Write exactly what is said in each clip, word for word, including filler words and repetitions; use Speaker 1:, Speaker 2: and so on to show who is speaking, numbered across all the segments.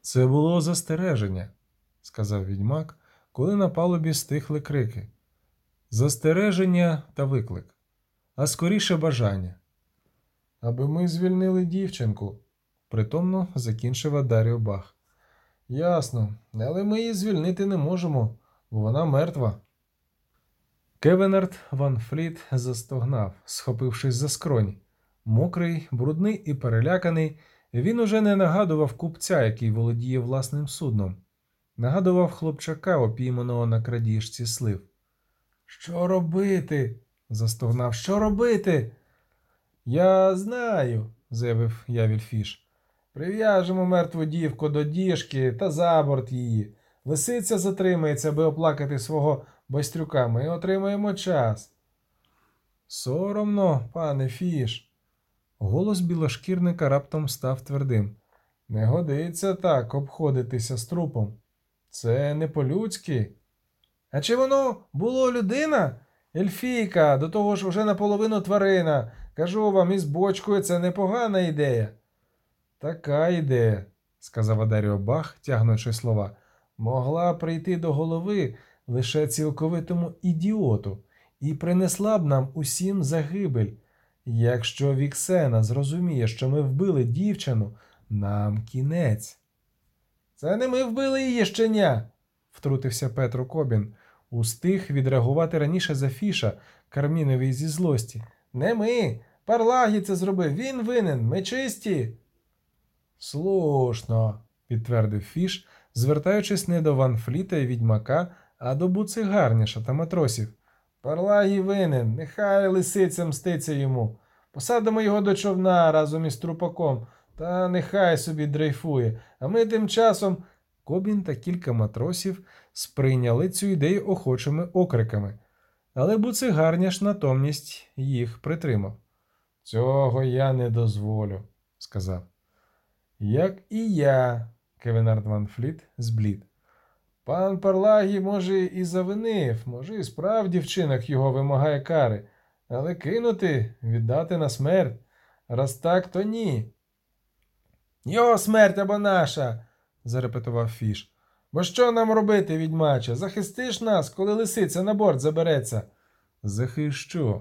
Speaker 1: Це було застереження, сказав відьмак, коли на палубі стихли крики. Застереження та виклик, а скоріше бажання. Аби ми звільнили дівчинку, притомно закінчив Адаріо Бах. Ясно, але ми її звільнити не можемо, бо вона мертва. Кевенард Ван Фліт застогнав, схопившись за скроні. Мокрий, брудний і переляканий, він уже не нагадував купця, який володіє власним судном. Нагадував хлопчака, опійманого на крадіжці слив. «Що робити?» – застогнав. «Що робити?» «Я знаю», – заявив Явільфіш. «Прив'яжемо мертву дівку до діжки та за борт її. Лисиця затримається, аби оплакати свого байстрюка. Ми отримаємо час». «Соромно, пане Фіш». Голос білошкірника раптом став твердим. «Не годиться так обходитися з трупом. Це не по-людськи». «А чи воно було людина? Ельфійка, до того ж уже наполовину тварина. Кажу вам, із бочкою це непогана ідея». «Така ідея», – сказав Адаріо Бах, тягнучи слова, – «могла прийти до голови лише цілковитому ідіоту і принесла б нам усім загибель. Якщо Віксена зрозуміє, що ми вбили дівчину, нам кінець». «Це не ми вбили її, щеня», – втрутився Петро Кобін. Устиг відреагувати раніше за Фіша, Карміновий зі злості. «Не ми. Парлагі це зробив. Він винен. Ми чисті». «Слушно», – підтвердив Фіш, звертаючись не до Ван Фліта і відьмака, а до буцигарніша та матросів. «Парлагі винен. Нехай лисиця мститься йому. Посадимо його до човна разом із трупаком, та нехай собі дрейфує. А ми тим часом...» Кобін та кілька матросів сприйняли цю ідею охочими окриками, але буцигарняш натомість їх притримав. «Цього я не дозволю», – сказав. «Як і я», – Кевенард Ван Фліт зблід. «Пан Парлагі, може, і завинив, може, і справді вчинок його вимагає кари, але кинути, віддати на смерть, раз так, то ні». «Його смерть або наша», – зарепетував Фіш. «Бо що нам робити, відьмаче? Захистиш нас, коли лисиця на борт забереться?» «Захищу».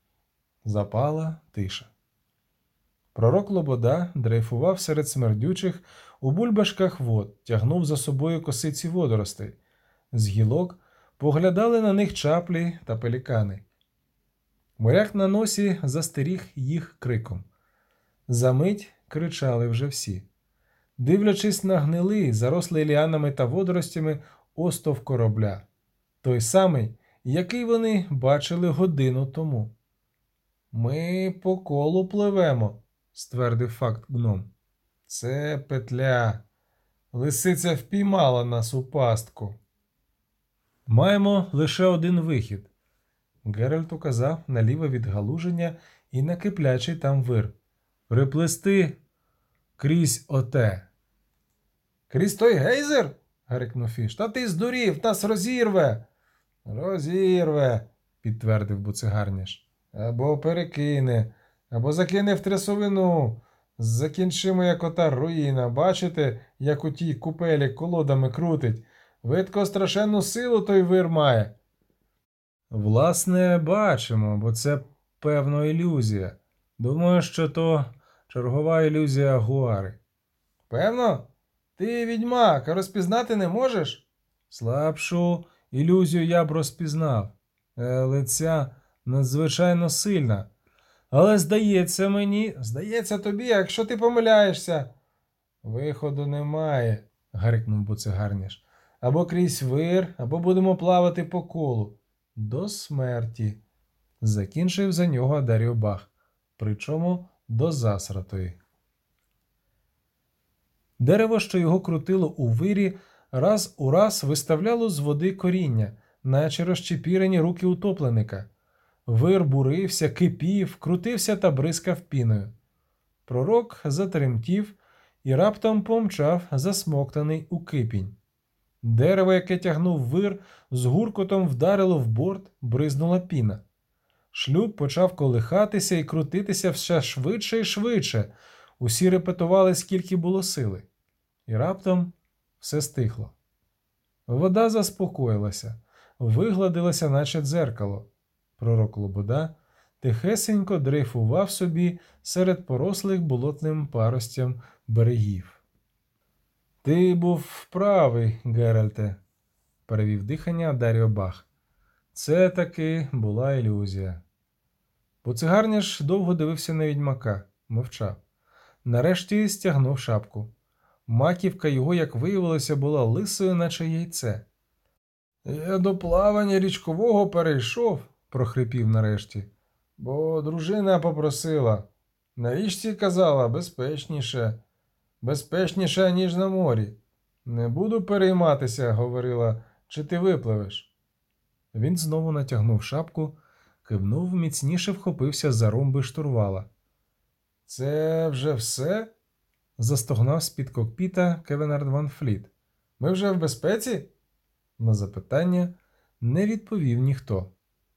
Speaker 1: Запала тиша. Пророк Лобода дрейфував серед смердючих у бульбашках вод, тягнув за собою косиці водоростей. З гілок поглядали на них чаплі та пелікани. Моряк на носі застеріг їх криком. Замить кричали вже всі. Дивлячись на гнилий, зарослий ліанами та водоростями остов корабля. Той самий, який вони бачили годину тому. «Ми по колу пливемо», – ствердив факт гном. «Це петля. Лисиця впіймала нас у пастку». «Маємо лише один вихід», – Геральт указав наліво від галуження і на киплячий там вир. «Приплисти крізь оте». «Крізь той гейзер?» – гарикнув Фіш. «Та ти здурів, нас розірве!» «Розірве», – підтвердив буцигарняш. «Або перекине, або закине в трясовину. Закінчимо, як ота руїна. Бачите, як у тій купелі колодами крутить? Видко, страшенну силу той вир має». «Власне, бачимо, бо це, певно, ілюзія. Думаю, що то чергова ілюзія Гуари». «Певно? Ти відьмак, а розпізнати не можеш?» «Слабшу ілюзію я б розпізнав, але ця надзвичайно сильна. Але здається мені...» «Здається тобі, якщо ти помиляєшся». «Виходу немає», – гарикнув буцигарніш. «Або крізь вир, або будемо плавати по колу. До смерті», – закінчив за нього Адаріо Бах, причому до засратої. Дерево, що його крутило у вирі, раз у раз виставляло з води коріння, наче розчепірені руки утопленика. Вир бурився, кипів, крутився та бризкав піною. Пророк затремтів і раптом помчав, засмоктаний у кипінь. Дерево, яке тягнув вир, з гуркотом вдарило в борт, бризнула піна. Шлюп почав колихатися і крутитися все швидше і швидше. Усі репетували, скільки було сили. І раптом все стихло. Вода заспокоїлася, вигладилася, наче дзеркало. Пророк Лобода тихесенько дрейфував собі серед порослих болотним паростям берегів. «Ти був правий, Геральте», – перевів дихання Даріо Бах. «Це таки була ілюзія». Буцегарніш довго дивився на відьмака, мовчав. Нарешті стягнув шапку. Маківка його, як виявилося, була лисою, наче яйце. «Я до плавання річкового перейшов», – прохрипів нарешті, – «бо дружина попросила. На річці, казала, безпечніше, безпечніше, ніж на морі. Не буду перейматися», – говорила, – «чи ти випливеш». Він знову натягнув шапку, кивнув, міцніше вхопився за ромби штурвала. «Це вже все?» – застогнав з-під кокпіта Кевенард Ван Фліт. «Ми вже в безпеці?» На запитання не відповів ніхто.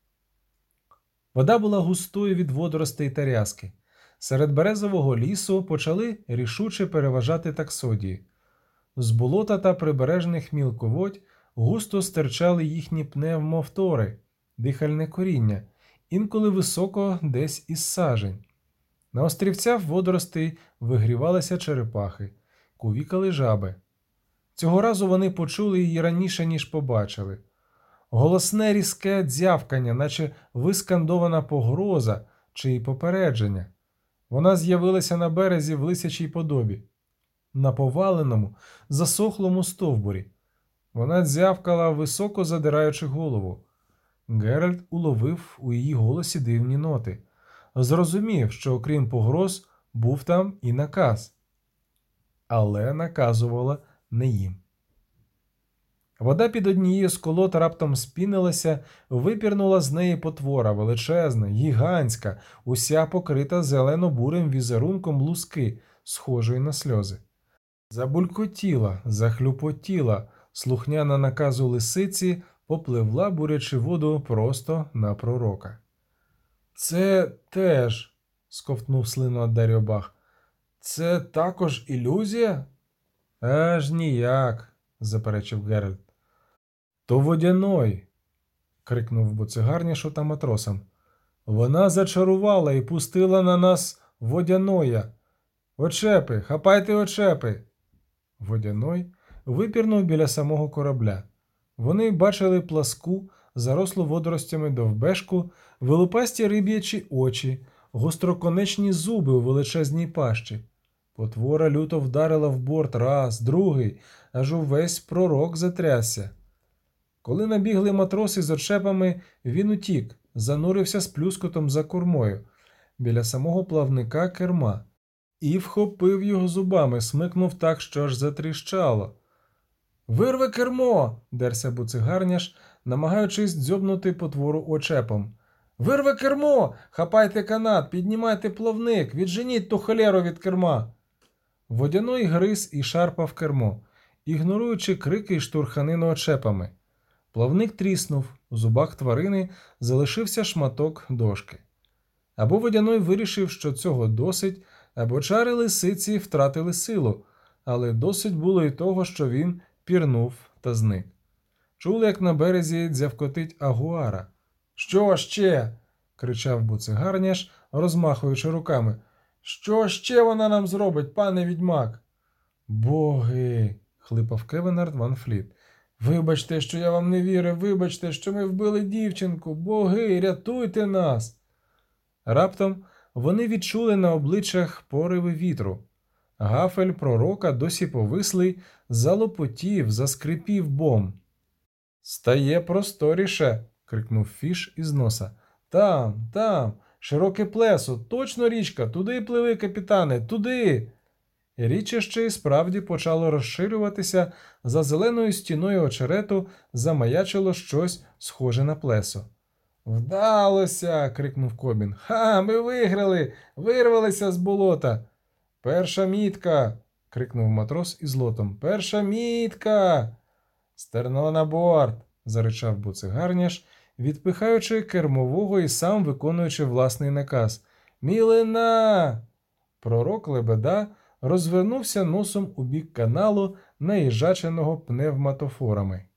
Speaker 1: Вода була густою від водоростей та рязки. Серед березового лісу почали рішуче переважати таксодії. З болота та прибережних мілководь густо стирчали їхні пневмофтори, дихальне коріння, інколи високо десь із сажень. На острівцях водоростей вигрівалися черепахи, кувікали жаби. Цього разу вони почули її раніше, ніж побачили. Голосне різке дзявкання, наче вискандована погроза чи попередження. Вона з'явилася на березі в лисячій подобі, на поваленому, засохлому стовбурі. Вона дзявкала, високо задираючи голову. Геральт уловив у її голосі дивні ноти. Зрозумів, що окрім погроз, був там і наказ. Але наказувала не їм. Вода під однією з колод раптом спінилася, випірнула з неї потвора, величезна, гігантська, уся покрита зелено-бурим візерунком луски, схожої на сльози. Забулькотіла, захлюпотіла, слухняна наказу лисиці, попливла, бурячи воду просто на пророка. «Це теж», – сковтнув слину Даріо Бах, – «це також ілюзія?» «Аж ніяк», – заперечив Геральт. «То водяной», – крикнув буцегарнішу та матросам. «Вона зачарувала і пустила на нас водяноя. Очепи, хапайте очепи!» Водяной випірнув біля самого корабля. Вони бачили пласку, зарослу водоростями довбешку, вилупасті риб'ячі очі, гостроконечні зуби у величезній пащі. Потвора люто вдарила в борт раз, другий, аж увесь пророк затрясся. Коли набігли матроси з очепами, він утік, занурився з плюскотом за кормою, біля самого плавника керма, і вхопив його зубами, смикнув так, що аж затріщало. «Вирви кермо!» – дерся буцегарняш, намагаючись дзьобнути потвору очепом. «Вирви кермо! Хапайте канат, піднімайте плавник, відженіть ту холєру від керма!» Водяной гриз і шарпав кермо, ігноруючи крики й штурханину очепами. Плавник тріснув, у зубах тварини залишився шматок дошки. Або водяной вирішив, що цього досить, або чари лисиці втратили силу, але досить було й того, що він пірнув та зник. Чули, як на березі дзявкотить агуара. «Що ще?» – кричав буцегарняш, розмахуючи руками. «Що ще вона нам зробить, пане відьмак?» «Боги!» – хлипав Кевенард Ван Фліт. «Вибачте, що я вам не вірив, вибачте, що ми вбили дівчинку. Боги, рятуйте нас!» Раптом вони відчули на обличчях пориви вітру. Гафель пророка, досі повислий, залопотів, заскрипів бом. «Стає просторіше!» – крикнув Фіш із носа. «Там, там, широке плесо, точно річка, туди пливи, капітане, туди!» Річище справді почало розширюватися, за зеленою стіною очерету замаячило щось схоже на плесо. «Вдалося!» – крикнув Кобін. «Ха, ми виграли! Вирвалися з болота!» «Перша мітка!» – крикнув матрос із лотом. «Перша мітка!» «Стерно на борт!» – заричав буцегарняш, відпихаючи кермового і сам виконуючи власний наказ. «Мілина!» Пророк Лебеда розвернувся носом у бік каналу, наїжаченого пневматофорами.